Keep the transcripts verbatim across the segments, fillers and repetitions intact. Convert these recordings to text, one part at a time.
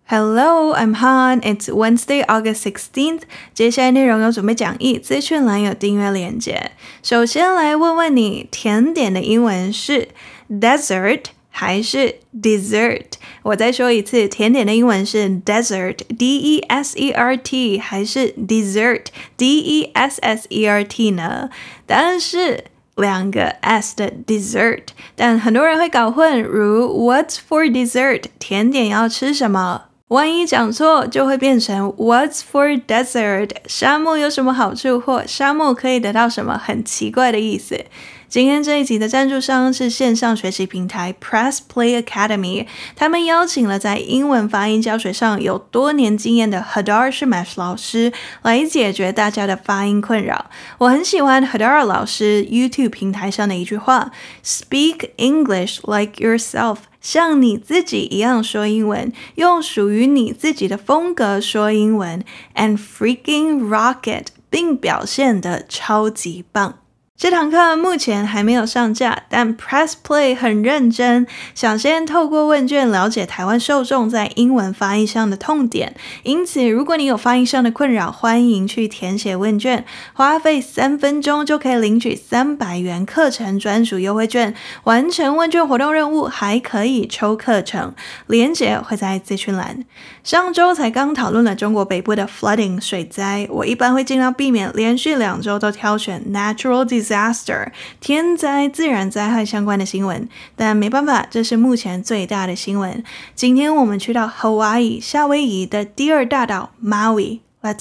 Hello, I'm Han. It's Wednesday, August sixteenth. 接下来内容有准备讲义，资讯栏有订阅链接。首先来问问你，甜点的英文是 dessert 还是 dessert？ 我再说一次，甜点的英文是 dessert D E S E R T 还是 dessert D E S S E R T 呢？答案是两个 s 的 dessert， 但很多人会搞混，如 What's for dessert？ 甜点要吃什么？万一讲错就会变成 What's for dessert？ 沙漠有什么好处或沙漠可以得到什么很奇怪的意思。今天这一集的赞助商是线上学习平台 Press Play Academy， 他们邀请了在英文发音教学上有多年经验的 Hadar Shemesh 老师来解决大家的发音困扰。我很喜欢 Hadar 老师 YouTube 平台上的一句话 Speak English like yourself， 像你自己一样说英文，用属于你自己的风格说英文 and freaking rock it， 并表现得超级棒。这堂课目前还没有上架，但 Press Play 很认真，想先透过问卷了解台湾受众在英文发音上的痛点。因此，如果你有发音上的困扰，欢迎去填写问卷，花费三分钟就可以领取三百元课程专属优惠券，完成问卷活动任务还可以抽课程，连结会在资讯栏。上周才刚讨论了中国北部的 flooding 水灾，我一般会尽量避免连续两周都挑选 natural disaster 天灾自然灾害相关的新闻，但没办法，这是目前最大的新闻。今天我们去到 Hawaii 夏威夷的第二大岛 Maui， Let's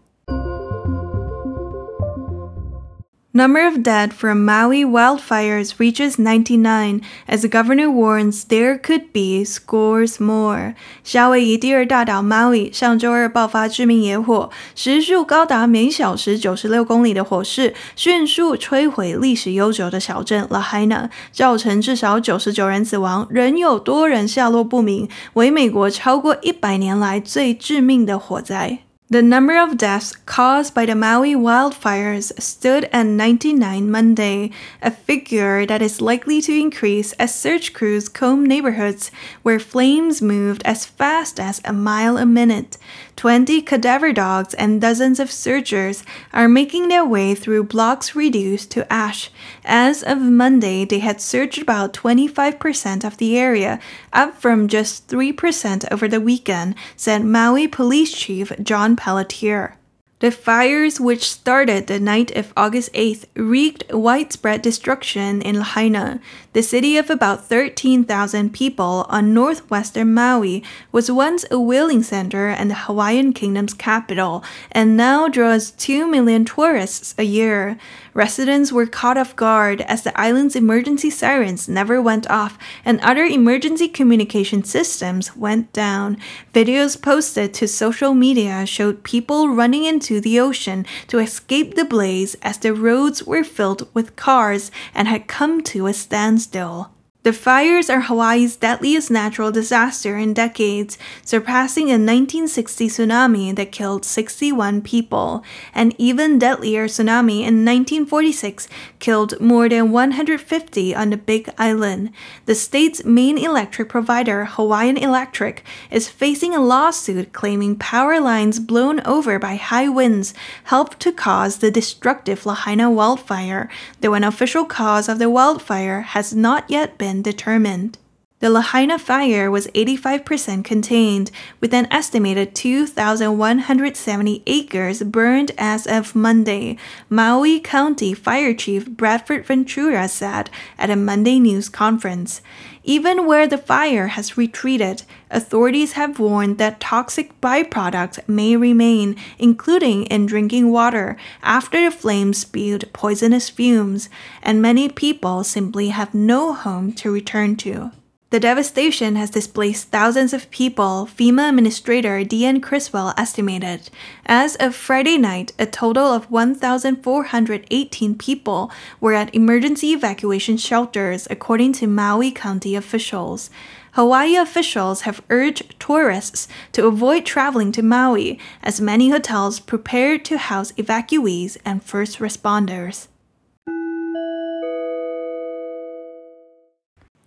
go！Number of dead from Maui wildfires reaches ninety-nine as the governor warns there could be scores more. 夏威夷第二大岛 Maui 上周二爆发致命野火，时速高达每小时九十六公里的火势迅速摧毁历史悠久的小镇 Lahaina， 造成至少九十九人死亡，仍有多人下落不明，为美国超过一百年来最致命的火灾。The number of deaths caused by the Maui wildfires stood at ninety-nine Monday, a figure that is likely to increase as search crews comb neighborhoods where flames moved as fast as a mile a minute. Twenty cadaver dogs and dozens of searchers are making their way through blocks reduced to ash. As of Monday, they had searched about twenty-five percent of the area, up from just three percent over the weekend, said Maui Police Chief John Pelletier. The fires, which started the night of August eighth, wreaked widespread destruction in Lahaina. The city of about thirteen thousand people on northwestern Maui was once a whaling center and the Hawaiian Kingdom's capital, and now draws two million tourists a year. Residents were caught off guard as the island's emergency sirens never went off and other emergency communication systems went down. Videos posted to social media showed people running into the ocean to escape the blaze as the roads were filled with cars and had come to a standstill. The fires are Hawaii's deadliest natural disaster in decades, surpassing a nineteen sixty tsunami that killed sixty-one people. An even deadlier tsunami in nineteen forty-six killed more than one hundred fifty on the Big Island. The state's main electric provider, Hawaiian Electric, is facing a lawsuit claiming power lines blown over by high winds helped to cause the destructive Lahaina wildfire, though an official cause of the wildfire has not yet been determined. The Lahaina fire was eighty-five percent contained, with an estimated two thousand one hundred seventy acres burned as of Monday, Maui County Fire Chief Bradford Ventura said at a Monday news conference. Even where the fire has retreated, authorities have warned that toxic byproducts may remain, including in drinking water, after the flames spewed poisonous fumes, and many people simply have no home to return to. The devastation has displaced thousands of people, FEMA Administrator Deanne Criswell estimated. As of Friday night, a total of one thousand four hundred eighteen people were at emergency evacuation shelters, according to Maui County officials. Hawaii officials have urged tourists to avoid traveling to Maui, as many hotels prepare to house evacuees and first responders.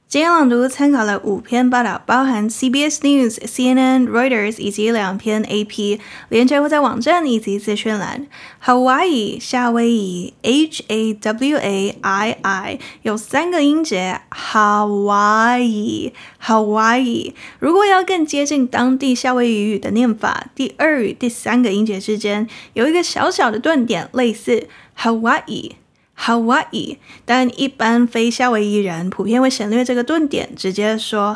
今天朗读参考了五篇报道，包含 C B S News、C N N、Reuters 以及两篇 A P， 连结会在网站以及资讯栏。Hawaii 夏威夷 H A W A I I 有三个音节 Hawaii Hawaii。如果要更接近当地夏威夷语的念法，第二与第三个音节之间有一个小小的顿点，类似 Hawaii。Hawaii， 但一般非夏威夷人普遍会省略这个顿点，直接说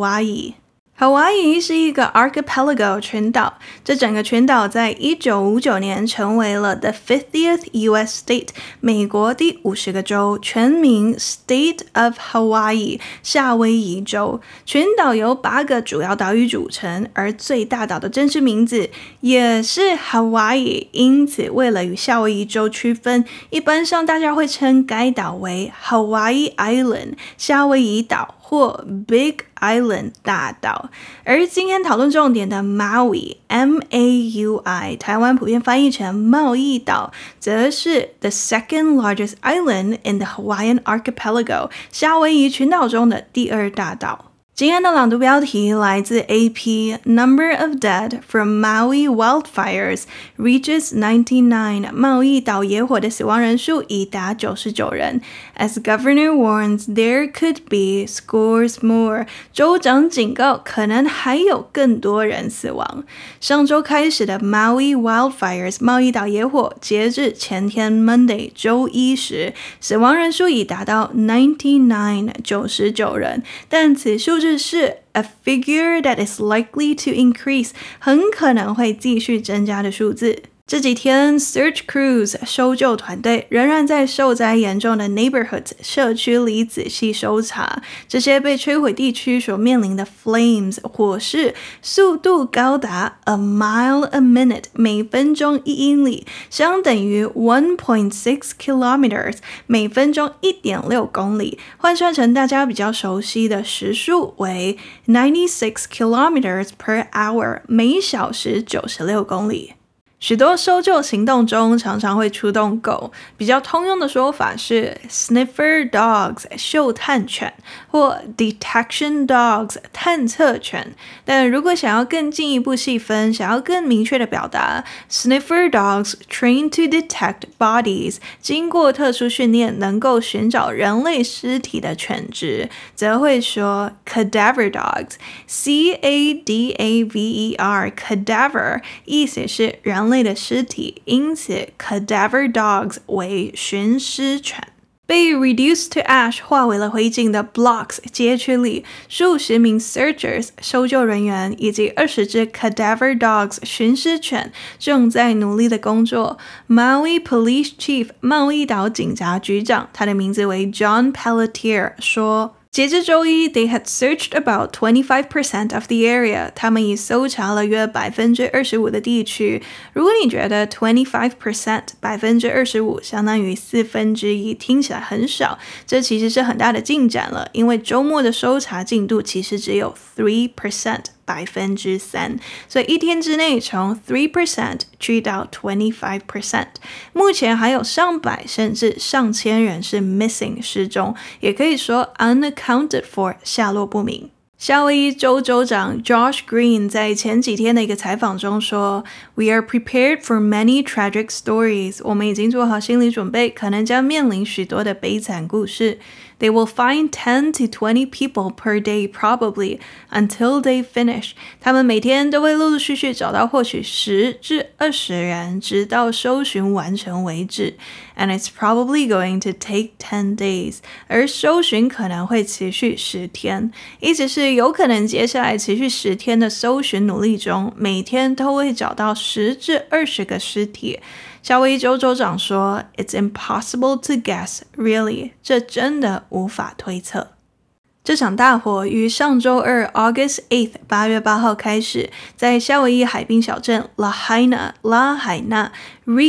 Hawaii。Hawaii 是一个 archipelago 群岛，这整个群岛在一九五九年成为了 the fiftieth U S state， 美国第五十个州，全名 State of Hawaii， 夏威夷州。群岛由八个主要岛屿组成，而最大岛的正式名字也是 Hawaii， 因此为了与夏威夷州区分，一般上大家会称该岛为 Hawaii Island， 夏威夷岛或 Big Island 大岛。而今天讨论重点的 Maui M A U I 台湾普遍翻译成贸易岛，则是 the second largest island in the Hawaiian archipelago， 夏威夷群岛中的第二大岛。今天的朗读标题来自 A P Number of dead from Maui wildfires reaches ninety-nine 贸易岛野火的死亡人数已达九十九人 As governor warns there could be scores more 州长警告可能还有更多人死亡。上周开始的 Maui wildfires 贸易岛野火截至前天 Monday 周一时死亡人数已达到ninety-nine 九十九人，但此数是 a figure that is likely to increase 很可能会继续增加的数字。这几天 Search Crews 搜救团队仍然在受灾严重的 neighborhoods 社区里仔细搜查这些被摧毁地区所面临的 flames 火势，速度高达 a mile a minute 每分钟一英里，相等于 one point six kilometers 每分钟 一点六公里，换算成大家比较熟悉的时速为 ninety-six kilometers per hour 每小时九十六公里。许多搜救行动中常常会出动狗，比较通用的说法是 sniffer dogs 嗅探犬或 detection dogs 探测犬，但如果想要更进一步细分，想要更明确的表达 sniffer dogs trained to detect bodies 经过特殊训练能够寻找人类尸体的犬只，则会说 cadaver dogs C A D A V E R cadaver 意思是人类的尸体，因此 cadaver dogs 为寻尸犬。被 reduced to ash 化为了灰烬的 blocks 街区里，数十名 searchers 搜救人员以及二十只 cadaver dogs 寻尸犬正在努力的工作。Maui Police Chief 贸易岛警察局长，他的名字为 John Pelletier 说，截至周一 they had searched about twenty-five percent of the area 他们已搜查了约 百分之二十五 的地区。如果你觉得 twenty-five percent 百分之二十五 相当于四分之一听起来很少，这其实是很大的进展了，因为周末的搜查进度其实只有 three percent百分之三，所以一天之内从 three percent 去到 twenty-five percent， 目前还有上百甚至上千人是 missing 失踪，也可以说 unaccounted for 下落不明。夏威夷州州长 Josh Green 在前几天的一个采访中说 We are prepared for many tragic stories 我们已经做好心理准备，可能将面临许多的悲惨故事。They will find ten to twenty people per day probably until they finish 他们每天都会陆陆续续找到或许十至二十人，直到搜寻完成为止。And it's probably going to take ten days 而搜寻可能会持续十天，意思是有可能接下来持续十天的搜寻努力中，每天都会找到十至二十个尸体。夏威夷州州长说 It's impossible to guess, really 这真的无法推测。这场大火于上周二 August eighth 八月八号开始，在夏威夷海滨小镇 Lahaina 拉海纳 wreaked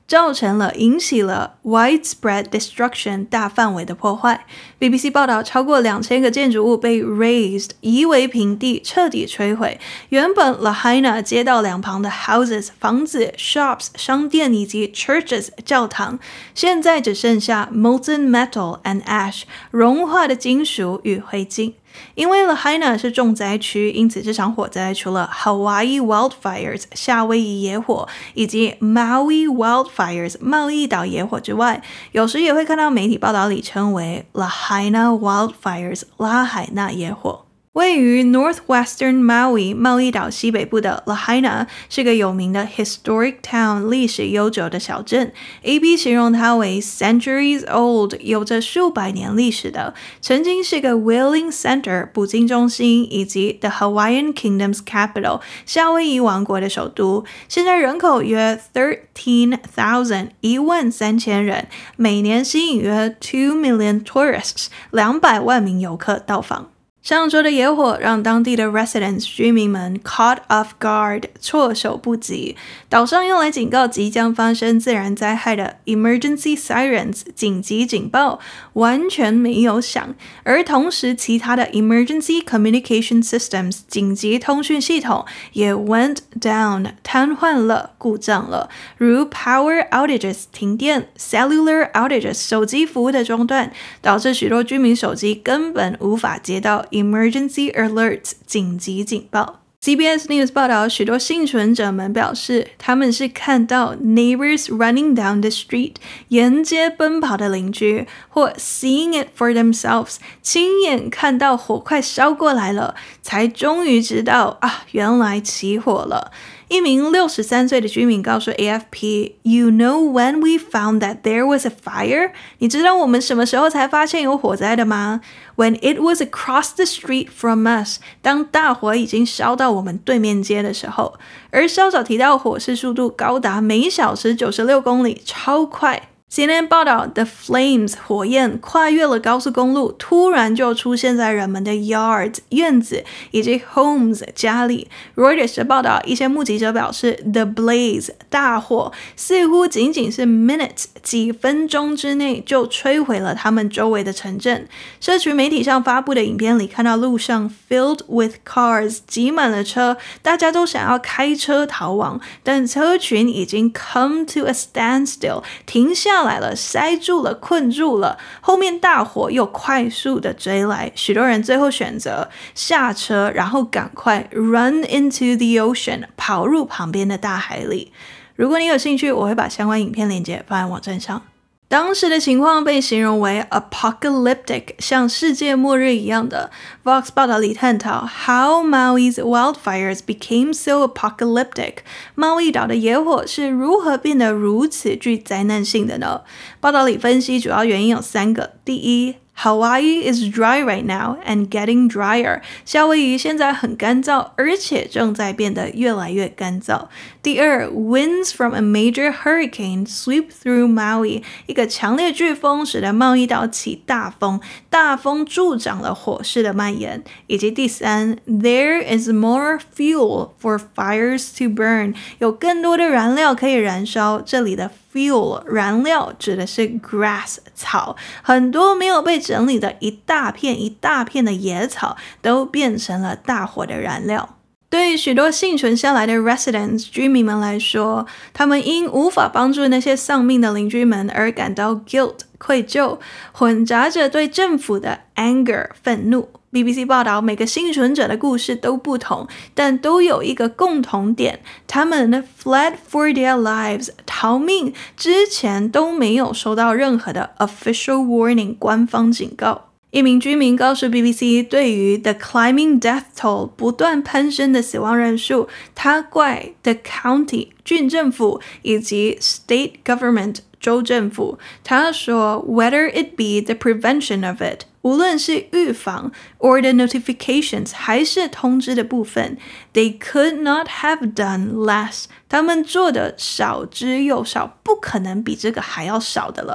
造成了引起了 widespread destruction 大范围的破坏。 B B C 报道，超过两千个建筑物被 razed 夷为平地，彻底摧毁。原本 Lahaina 街道两旁的 houses 房子 shops 商店以及 churches 教堂，现在只剩下 molten metal and ash 融化的金属与灰烬。因为 Lahaina 是重灾区，因此这场火灾除了 Hawaii wildfires 夏威夷野火以及 Maui wildfires 贸易岛野火之外，有时也会看到媒体报道里称为 Lahaina wildfires 拉海纳野火。位于 Northwestern Maui 贸易岛西北部的 Lahaina 是个有名的 historic town 历史悠久的小镇。 A B 形容它为 centuries old 有着数百年历史的，曾经是个 whaling center 捕鲸中心以及 the Hawaiian Kingdom's capital 夏威夷王国的首都。现在人口约 thirteen thousand 一万三千人，每年吸引约 two million tourists 两百万名游客到访。上周的野火让当地的 residents 居民们 caught off guard 措手不及，岛上用来警告即将发生自然灾害的 emergency sirens 紧急警报完全没有响，而同时其他的 emergency communication systems 紧急通讯系统也 went down 瘫痪了，故障了，如 power outages 停电， cellular outages 手机服务的中断，导致许多居民手机根本无法接到Emergency alerts 紧急警报。 C B S News 报道，许多幸存者们表示，他们是看到 neighbors running down the street 沿街奔跑的邻居，或 seeing it for themselves 亲眼看到火快烧过来了，才终于知道啊，原来起火了。一名六十三岁的居民告诉 A F P， You know when we found that there was a fire? 你知道我们什么时候才发现有火灾的吗？ When it was across the street from us， 当大火已经烧到我们对面街的时候。而稍早提到火势速度高达每小时九十六公里，超快。C N N 报道 The flames 火焰跨越了高速公路，突然就出现在人们的 yards 院子以及 homes 家里。 Reuters 的报道，一些目击者表示 The blaze 大火似乎仅仅是 minutes 几分钟之内就摧毁了他们周围的城镇。社群媒体上发布的影片里看到路上 filled with cars 挤满了车，大家都想要开车逃亡，但车群已经 come to a standstill 停下来了，塞住了，困住了，后面大火又快速的追来，许多人最后选择下车，然后赶快 run into the ocean 跑入旁边的大海里。如果你有兴趣，我会把相关影片链接放在网站上。当时的情况被形容为 apocalyptic， 像世界末日一样的。 Vox 报道里探讨 How Maui's wildfires became so apocalyptic， 猫屿岛的野火是如何变得如此具灾难性的呢？报道里分析主要原因有三个。第一， Hawaii is dry right now and getting drier， 夏威夷现在很干燥，而且正在变得越来越干燥。第二， winds from a major hurricane sweep through Maui， 一个强烈飓风使得贸易岛起大风，大风助长了火势的蔓延。以及第三， there is more fuel for fires to burn， 有更多的燃料可以燃烧。这里的fuel 燃料指的是 grass 草，很多没有被整理的一大片一大片的野草都变成了大火的燃料。对于许多幸存下来的 residents 居民们来说，他们因无法帮助那些丧命的邻居们而感到 guilt 愧疚，混杂着对政府的 anger 愤怒。B B C 报道，每个幸存者的故事都不同，但都有一个共同点，他们 fled for their lives 逃命之前都没有收到任何的 official warning 官方警告。一名居民告诉 B B C， 对于 the climbing death toll 不断攀升的死亡人数，他怪 the county 郡政府以及 state government 州政府。他说 whether it be the prevention of it， 无论是预防 or the notifications 还是通知的部分， they could not have done less， 他们做的少之又少，不可能比这个还要少的了。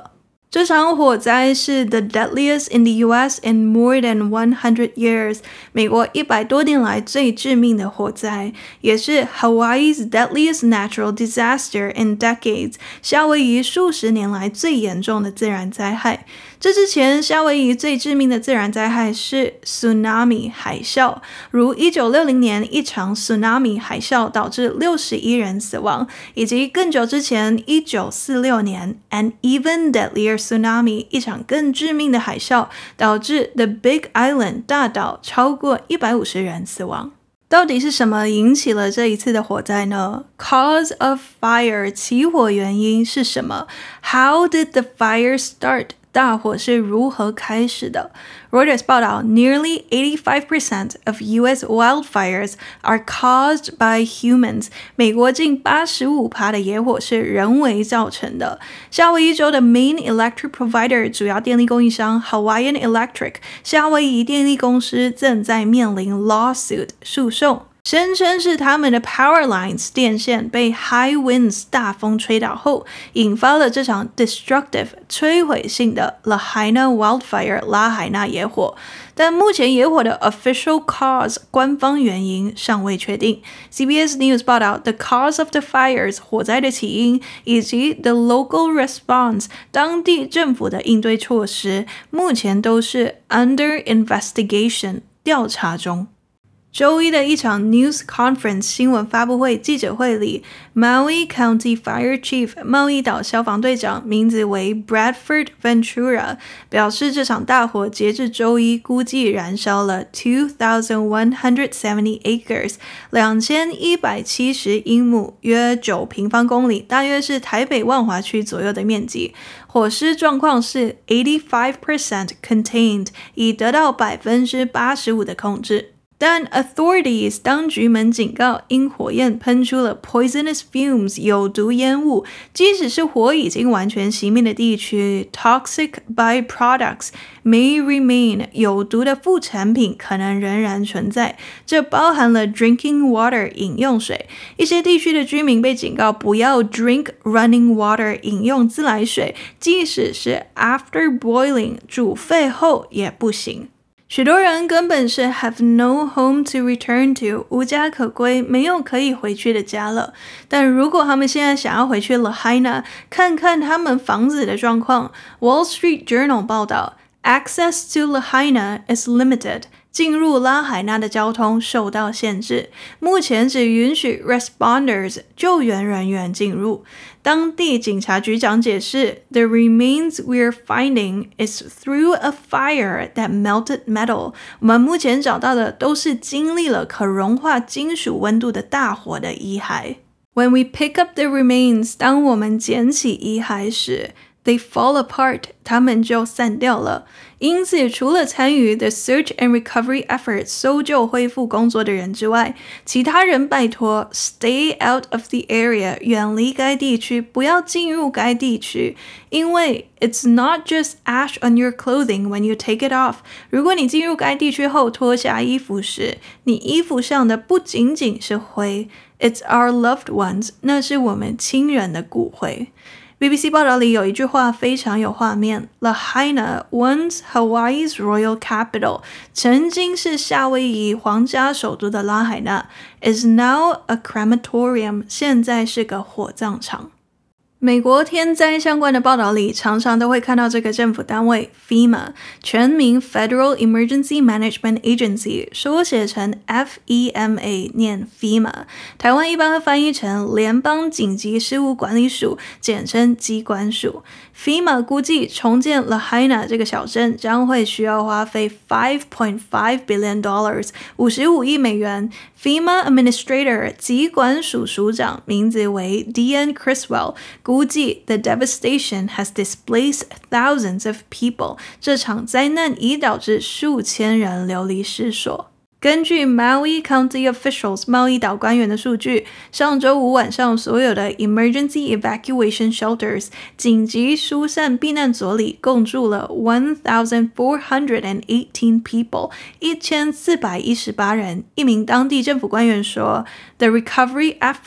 这场火灾是 the deadliest in the U S in more than one hundred years， 美国一百多年来最致命的火灾，也是 Hawaii's deadliest natural disaster in decades， 夏威夷数十年来最严重的自然灾害。这之前，夏威夷最致命的自然灾害是 tsunami 海啸，如一九六零年一场 tsunami 海啸导致六十一人死亡，以及更久之前一九四六年 an even deadlier tsunami 一场更致命的海啸导致 the Big Island 大岛超过一百五十人死亡。到底是什么引起了这一次的火灾呢？ Cause of fire 起火原因是什么？ How did the fire start？大火是如何开始的？ Reuters 报道 Nearly eighty-five percent of U S wildfires are caused by humans. 美国近 百分之八十五 的野火是人为造成的。夏威夷州的 Main Electric Provider 主要电力供应商 Hawaiian Electric 夏威夷电力公司正在面临 lawsuit 诉讼，声称是他们的 power lines 电线被 high winds 大风吹倒后，引发了这场 destructive 摧毁性的 Lahaina wildfire 拉海纳野火。但目前野火的 official cause 官方原因尚未确定。C B S News 报道 The cause of the fires 火灾的起因以及 the local response 当地政府的应对措施目前都是 under investigation 调查中。周一的一场 news conference 新闻发布会记者会里 Maui County Fire Chief 茂宜岛消防队长名字为 Bradford Ventura 表示这场大火截至周一估计燃烧了 two thousand one hundred seventy acres 两千一百七十英亩约九平方公里，大约是台北万华区左右的面积。火势状况是 eighty-five percent contained 已得到 百分之八十五 的控制。但 authorities 当局们警告，因火焰喷出了 poisonous fumes 有毒烟雾，即使是火已经完全熄灭的地区 toxic byproducts may remain 有毒的副产品可能仍然存在，这包含了 drinking water 饮用水。一些地区的居民被警告不要 drink running water 饮用自来水，即使是 after boiling 煮沸后也不行。许多人根本是 have no home to return to 无家可归，没有可以回去的家了。但如果他们现在想要回去 Lahaina 看看他们房子的状况， Wall Street Journal 报道 Access to Lahaina is limited， 进入拉海纳的交通受到限制，目前只允许 responders 救援人员进入。当地警察局长解释 The remains we're finding is through a fire that melted metal 我们目前找到的都是经历了可融化金属温度的大火的遗骸。 When we pick up the remains 当我们捡起遗骸时They fall apart 他们就散掉了。因此除了参与 the search and recovery efforts 搜救恢复工作的人之外，其他人拜托 stay out of the area 远离该地区，不要进入该地区，因为 it's not just ash on your clothing when you take it off 如果你进入该地区后脱下衣服时，你衣服上的不仅仅是灰， it's our loved ones 那是我们亲人的骨灰。B B C 报道里有一句话非常有画面 Lahaina, once Hawaii's royal capital 曾经是夏威夷皇家首都的拉海纳 is now a crematorium 现在是个火葬场。美国天灾相关的报道里常常都会看到这个政府单位 FEMA 全名 Federal Emergency Management Agency 缩写成 F E M A 念 FEMA 台湾一般会翻译成联邦紧急事务管理署简称机关署。 FEMA 估计重建 Lahaina 这个小镇将会需要花费 five point five billion dollars 五十五亿美元。 FEMA Administrator 疾管署署长名字为 Dean Criswell估计 the devastation has displaced thousands of people 这场灾难已导致数千人流离失所。根据 Maui County Officials 茂宜岛官员的数据，上周五晚上所有的 Emergency Evacuation Shelters 紧急疏散避难所里共住了 one thousand four hundred eighteen people 一千四百一十八人。一名当地政府官员说 The recovery effort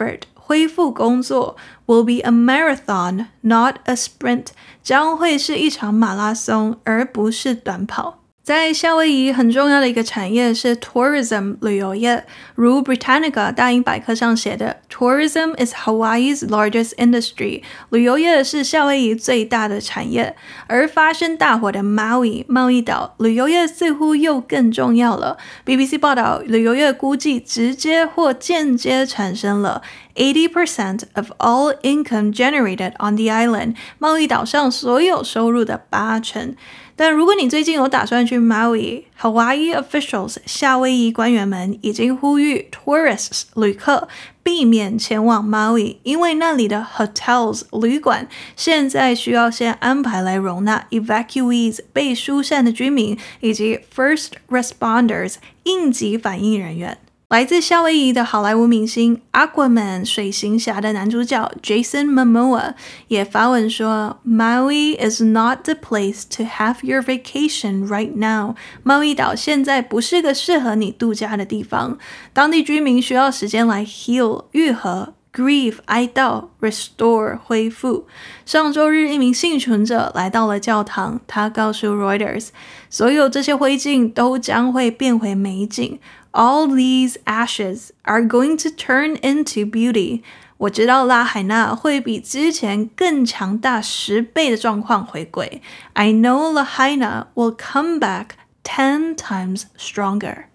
恢复工作 will be a marathon, not a sprint， 将会是一场马拉松，而不是短跑。在夏威夷很重要的一个产业是 tourism 旅游业，如 Britannica 大英百科上写的 Tourism is Hawaii's largest industry， 旅游业是夏威夷最大的产业。而发生大火的 Maui 贸易岛，旅游业似乎又更重要了。 B B C 报道，旅游业估计直接或间接产生了eighty percent of all income generated on the island， 贸易岛上所有收入的八成。但如果你最近有打算去 Maui， Hawaii officials 夏威夷官员们已经呼吁 tourists 旅客避免前往 Maui， 因为那里的 hotels 旅馆现在需要先安排来容纳 evacuees 被疏散的居民以及 first responders 应急反应人员。来自夏威夷的好莱坞明星 Aquaman 水行侠的男主角 Jason Momoa 也发文说 Maui is not the place to have your vacation right now， 贸易岛现在不是个适合你度假的地方，当地居民需要时间来 heal 愈合grieve 哀悼 restore 恢复。上周日一名幸存者来到了教堂，他告诉 Reuters 所有这些灰烬都将会变回美景， All these ashes are going to turn into beauty。 我知道拉海纳会比之前更强大十倍的状况回归， I know Lahaina will come back ten times stronger。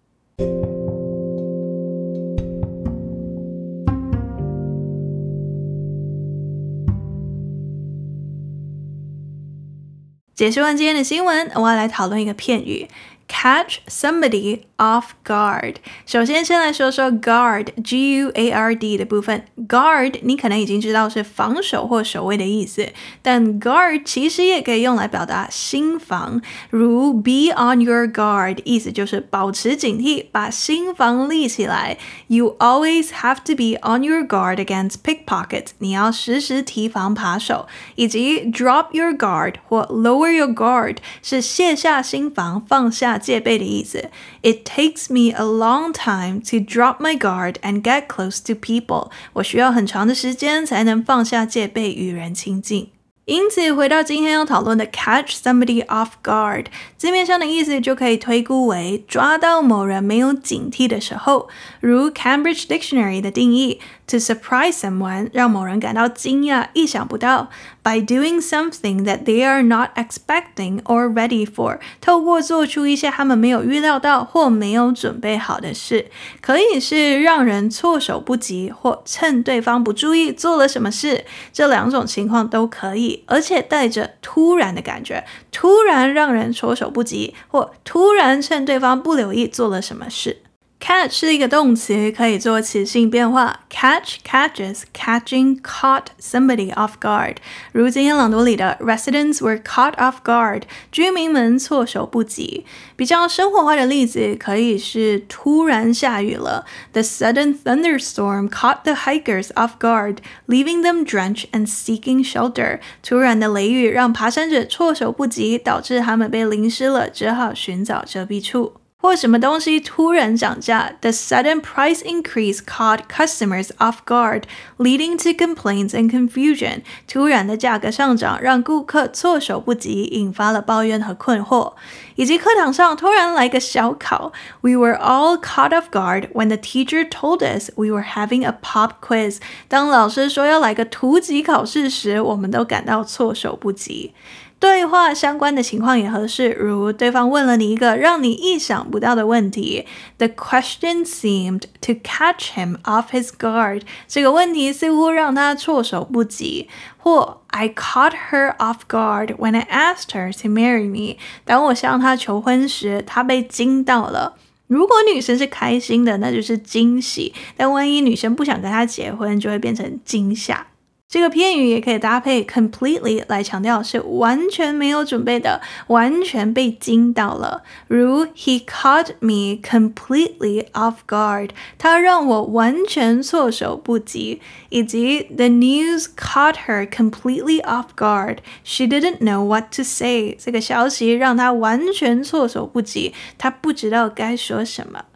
解释完今天的新闻，我要来讨论一个片语 catch somebody off guard。 首先先来说说 guard G U A R D 的部分。 guard 你可能已经知道是防守或守卫的意思，但 guard 其实也可以用来表达心防，如 be on your guard 意思就是保持警惕，把心防立起来。 You always have to be on your guard against pickpockets， 你要时时提防扒手。以及 drop your guard 或 lower your guard 是卸下心防，放下戒备的意思。 It takes me a long time to drop my guard and get close to people。 我需要很长的时间才能放下戒备，与人亲近。因此回到今天要讨论的 catch somebody off guard， 字面上的意思就可以推估为抓到某人没有警惕的时候，如 Cambridge Dictionary 的定义 to surprise someone 让某人感到惊讶，意想不到， by doing something that they are not expecting or ready for， 透过做出一些他们没有预料到或没有准备好的事。可以是让人措手不及，或趁对方不注意做了什么事，这两种情况都可以，而且带着突然的感觉，突然让人措手不及，或突然趁对方不留意做了什么事。Catch 是一个动词，可以做词性变化 catch, catches, catching, caught somebody off guard。 如今天朗读里的 Residents were caught off guard， 居民们措手不及。比较生活化的例子可以是突然下雨了， The sudden thunderstorm caught the hikers off guard, leaving them drenched and seeking shelter。 突然的雷雨让爬山者措手不及，导致他们被淋湿了，只好寻找遮蔽处。或什么东西突然涨价 The sudden price increase caught customers off guard, leading to complaints and confusion。 突然的价格上涨让顾客措手不及，引发了抱怨和困惑。以及课堂上突然来个小考 We were all caught off guard when the teacher told us we were having a pop quiz。 当老师说要来个突击考试时，我们都感到措手不及。对话相关的情况也合适，如对方问了你一个让你意想不到的问题 The question seemed to catch him off his guard。 这个问题似乎让他措手不及。或 I caught her off guard when I asked her to marry me。 当我向她求婚时，她被惊到了。如果女生是开心的，那就是惊喜，但万一女生不想跟他结婚，就会变成惊吓。这个片语也可以搭配 completely 来强调是完全没有准备的，完全被惊到了。如 He caught me completely off guard， 他让我完全措手不及。以及 The news caught her completely off guard, she didn't know what to say。 这个消息让她完全措手不及，她不知道该说什么。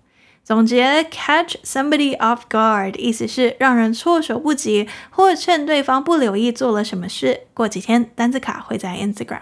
总结 catch somebody off guard 意思是让人措手不及，或趁对方不留意做了什么事。过几天单字卡会在 Instagram。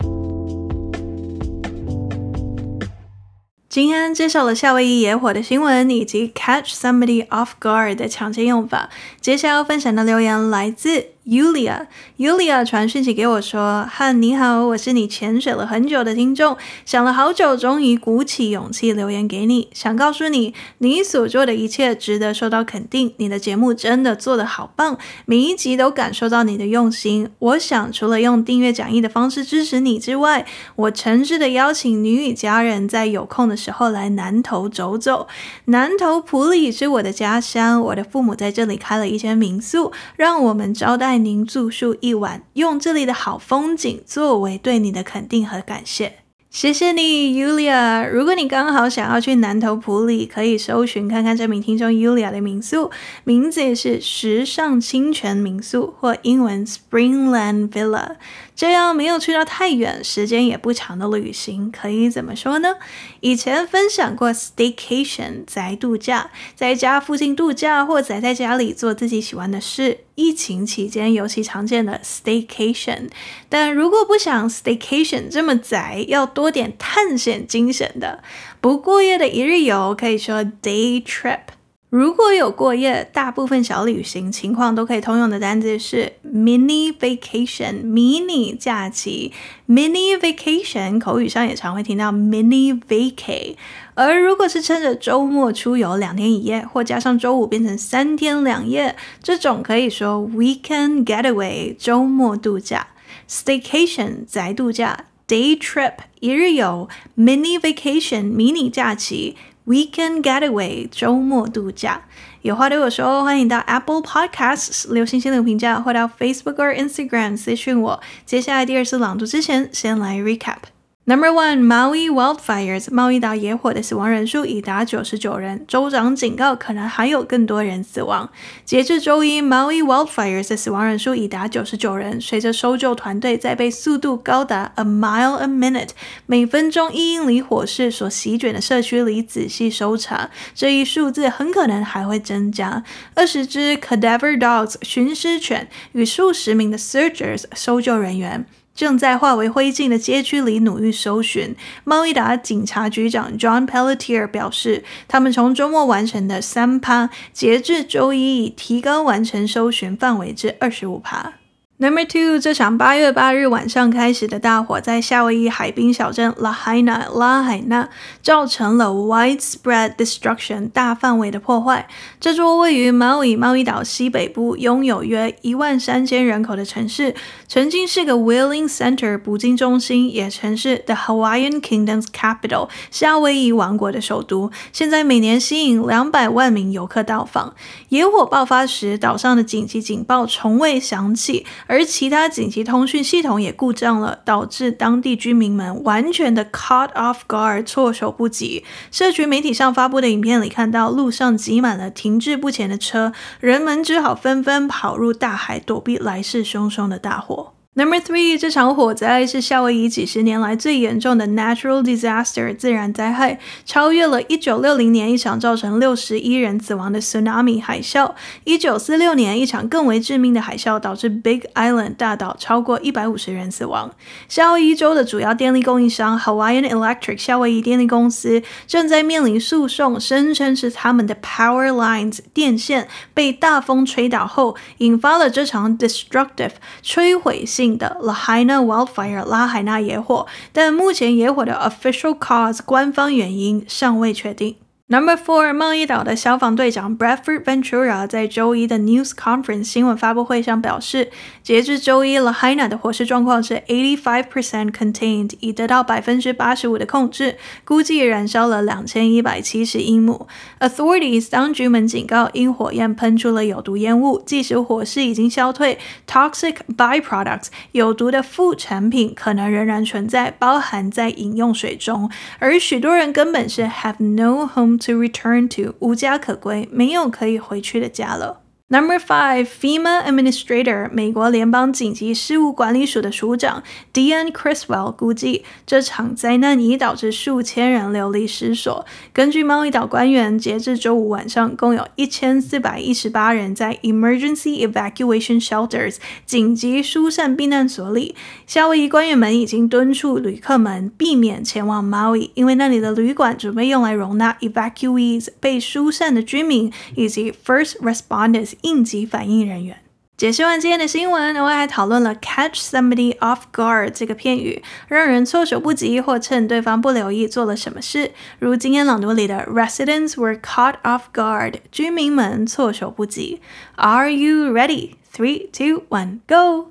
今天介绍了夏威夷野火的新闻以及 catch somebody off guard 的常见用法。接下来要分享的留言来自Yulia Yulia 传讯息给我说，汉你好，我是你潜水了很久的听众，想了好久，终于鼓起勇气留言给你，想告诉你，你所做的一切值得受到肯定，你的节目真的做得好棒，每一集都感受到你的用心。我想除了用订阅讲义的方式支持你之外，我诚挚的邀请你与家人在有空的时候来南投走走。南投埔里是我的家乡，我的父母在这里开了一间民宿，让我们招待您住宿一晚，用这里的好风景作为对你的肯定和感谢。谢谢你 Yulia， 如果你刚好想要去南投埔里，可以搜寻看看这名听众 Yulia 的民宿，名字是时尚清泉民宿或英文 Springland Villa。 这样没有去到太远，时间也不长的旅行可以怎么说呢？以前分享过 staycation 宅度假，在家附近度假或宅在家里做自己喜欢的事，疫情期间尤其常见的 staycation。 但如果不想 staycation 这么宅，要多点探险精神的，不过夜的一日游可以说 day trip。如果有过夜，大部分小旅行情况都可以通用的单字是 mini vacation 迷你假期。 mini vacation 口语上也常会听到 mini vacay， 而如果是趁着周末出游两天一夜，或加上周五变成三天两夜，这种可以说 weekend getaway 周末度假。 staycation 宅度假， day trip 一日游， mini vacation 迷你假期， Weekend Getaway 周末度假。有话对我说，欢迎到 Apple Podcasts 留星星的评价，或到 Facebook 或 Instagram 私讯我。接下来第二次朗读之前，先来 recap。Number one, Maui wildfires 猫屿岛野火的死亡人数已达九十九人，州长警告可能还有更多人死亡。截至周一 Maui wildfires 的死亡人数已达九十九人，随着搜救团队在被速度高达 a mile a minute 每分钟一英里火势所席卷的社区里仔细搜查，这一数字很可能还会增加。二十只 cadaver dogs 寻尸犬与数十名的 searchers 搜救人员正在化为灰烬的街区里努力搜寻。猫屿岛警察局长 John Pelletier 表示，他们从周末完成的 百分之三， 截至周一已提高完成搜寻范围至 百分之二十五。Number two， 这场八月八日晚上开始的大火在夏威夷海滨小镇 Lahaina 拉海纳造成了 widespread destruction 大范围的破坏。这座位于毛屿猫屿岛西北部，拥有约一万三千人口的城市，曾经是个 Whaling Center 捕鲸中心，也曾是 The Hawaiian Kingdom's Capital 夏威夷王国的首都，现在每年吸引两百万名游客到访。野火爆发时，岛上的紧急警报从未响起，而其他紧急通讯系统也故障了，导致当地居民们完全的 caught off guard 措手不及。社群媒体上发布的影片里看到路上挤满了停滞不前的车，人们只好纷纷跑入大海躲避来势汹汹的大火。Number three， 这场火灾是夏威夷几十年来最严重的 natural disaster 自然灾害，超越了一九六零年一场造成六十一人死亡的 tsunami 海啸，一九四六年一场更为致命的海啸导致 Big Island 大岛超过一百五十人死亡。夏威夷州的主要电力供应商 Hawaiian Electric 夏威夷电力公司正在面临诉讼，声称是他们的 power lines 电线被大风吹倒后引发了这场 destructive 摧毁性的 Lahaina wildfire 拉海纳野火，但目前野火的 official cause 官方原因尚未确定。Number four， 贸易岛的消防队长 Bradford Ventura 在周一的 News Conference 新闻发布会上表示，截至周一 Lahaina 的火势状况是 eighty-five percent contained， 已得到 百分之八十五 的控制，估计燃烧了两千一百七十英亩。Authorities 当局们警告，因火焰喷出了有毒烟雾，即使火势已经消退， toxic byproducts 有毒的副产品可能仍然存在，包含在饮用水中，而许多人根本是 have no home to return to 无家可归，没有可以回去的家了。 Number five, FEMA Administrator 美国联邦紧急事务管理署的署长 Deanne Criswell 估计，这场灾难已导致数千人流离失所。根据猫屿岛官员，截至周五晚上，共有一千四百一十八人在 Emergency Evacuation Shelters 紧急疏散避难所里。夏威夷官员们已经敦促旅客们避免前往猫屿，因为那里的旅馆准备用来容纳 evacuees 被疏散的居民以及 first responders 应急反应人员。解释完今天的新闻，我还讨论了 catch somebody off guard 这个片语，让人措手不及或趁对方不留意做了什么事，如今天朗读里的 residents were caught off guard 居民们措手不及。 Are you ready? three, two, one, go!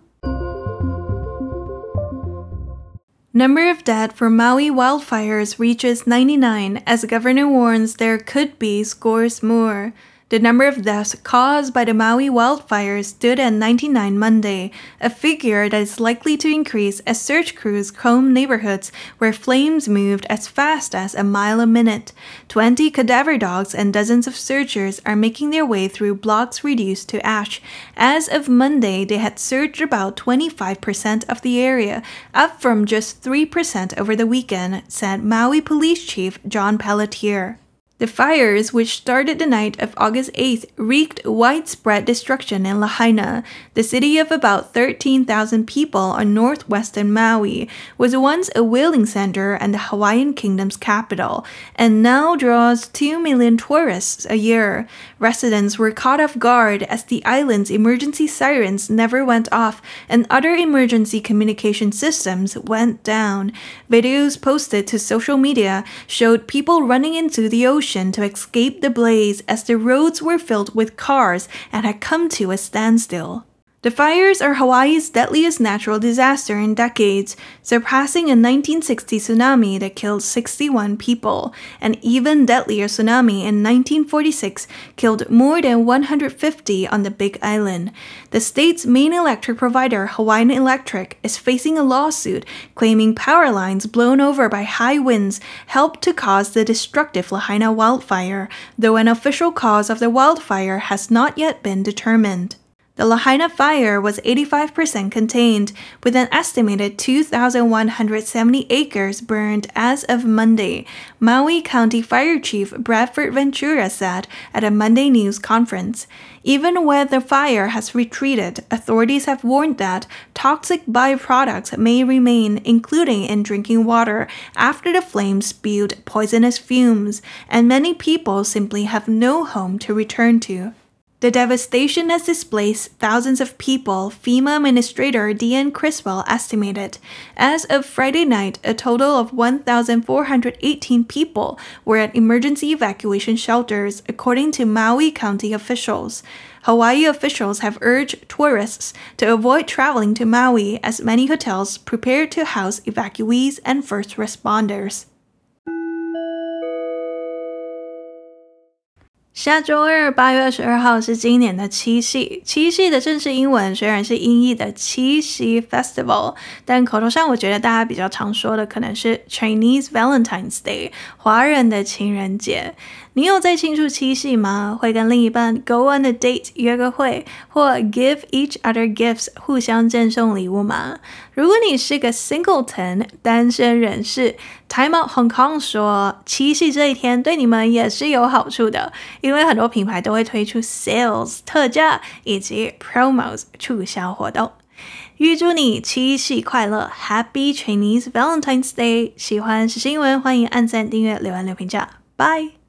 Number of dead for Maui wildfires reaches ninety-nine as governor warns there could be scores more. The number of deaths caused by the Maui wildfires stood at ninety-nine Monday, a figure that is likely to increase as search crews comb neighborhoods where flames moved as fast as a mile a minute. twenty cadaver dogs and dozens of searchers are making their way through blocks reduced to ash. As of Monday, they had searched about twenty-five percent of the area, up from just three percent over the weekend, said Maui Police Chief John Pelletier. The fires, which started the night of August eighth, wreaked widespread destruction in Lahaina. The city of about thirteen thousand people on northwestern Maui was once a whaling center and the Hawaiian Kingdom's capital, and now draws two million tourists a year. Residents were caught off guard as the island's emergency sirens never went off and other emergency communication systems went down. Videos posted to social media showed people running into the ocean to escape the blaze as the roads were filled with cars and had come to a standstill. The fires are Hawaii's deadliest natural disaster in decades, surpassing a nineteen sixty tsunami that killed sixty-one people. An even deadlier tsunami in nineteen forty-six killed more than one hundred fifty on the Big Island. The state's main electric provider, Hawaiian Electric, is facing a lawsuit claiming power lines blown over by high winds helped to cause the destructive Lahaina wildfire, though an official cause of the wildfire has not yet been determined. The Lahaina fire was eighty-five percent contained, with an estimated two thousand one hundred seventy acres burned as of Monday, Maui County Fire Chief Bradford Ventura said at a Monday news conference. Even where the fire has retreated, authorities have warned that toxic byproducts may remain, including in drinking water, after the flames spewed poisonous fumes, and many people simply have no home to return to. The devastation has displaced thousands of people, FEMA Administrator Deanne Criswell estimated. As of Friday night, a total of one thousand four hundred eighteen people were at emergency evacuation shelters, according to Maui County officials. Hawaii officials have urged tourists to avoid traveling to Maui as many hotels prepare to house evacuees and first responders. 下周二八月二十二号是今年的七夕，七夕的正式英文虽然是音译的七夕 Festival， 但口头上我觉得大家比较常说的可能是 Chinese Valentine's Day， 华人的情人节。你有在庆祝七夕吗？会跟另一半 go on a date 约个会，或 give each other gifts 互相赠送礼物吗？如果你是个 singleton 单身人士， Time Out Hong Kong 说七夕这一天对你们也是有好处的，因为很多品牌都会推出 sales 特价以及 promos 促销活动。预祝你七夕快乐 Happy Chinese Valentine's Day。 喜欢时新闻欢迎按赞订阅留言留评价，拜。